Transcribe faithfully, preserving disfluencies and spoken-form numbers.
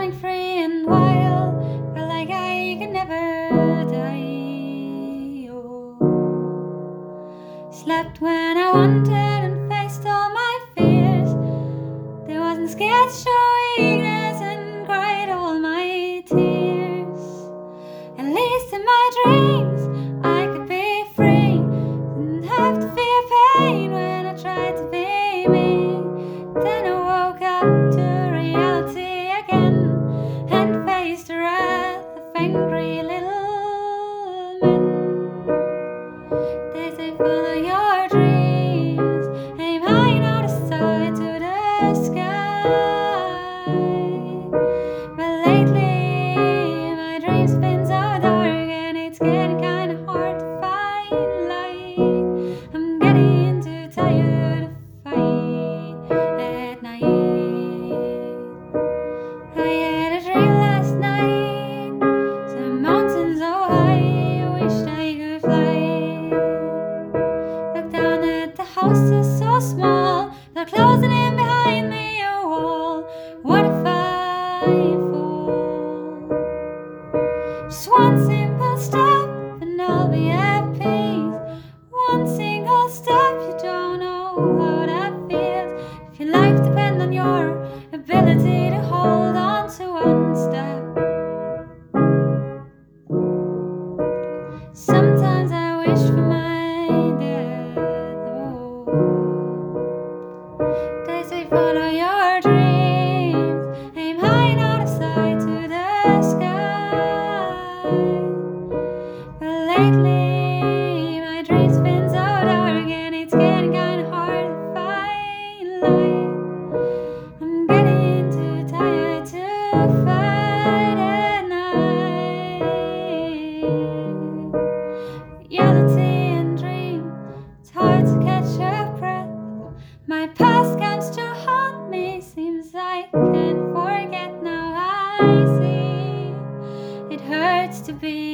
running free and wild, felt like I could never die. Oh. Slept when I wanted and faced all my fears. There wasn't scared to show weakness and cried all my tears. At least in my dreams I could be free, didn't have to fear pain when I tried to be me. Then I woke up to reality again and faced the wrath of angry little men. They say follow your dreams, aim high, not aside to the sky. But lately my dreams been so dark and it's getting kinda hard to find light. I'm getting too tired to fight at night. I had a dream last night, some mountains so high, I wished I could fly. Look down at the houses so small, they're closing in behind me a wall. What if I fall? Just one simple step and I'll be at peace. One single step, you don't know how that feels. If your life depends on your ability to hold on to one step. Sometimes I wish for my death. Oh. They say follow your dreams, aim high, not aside to the sky. But lately my dreams been so dark and it's getting kinda hard to find light. I'm getting too tired to fight at night. Reality and dream, it's hard to catch a breath. My past comes to haunt me, seems I can't forget now. I see it hurts to be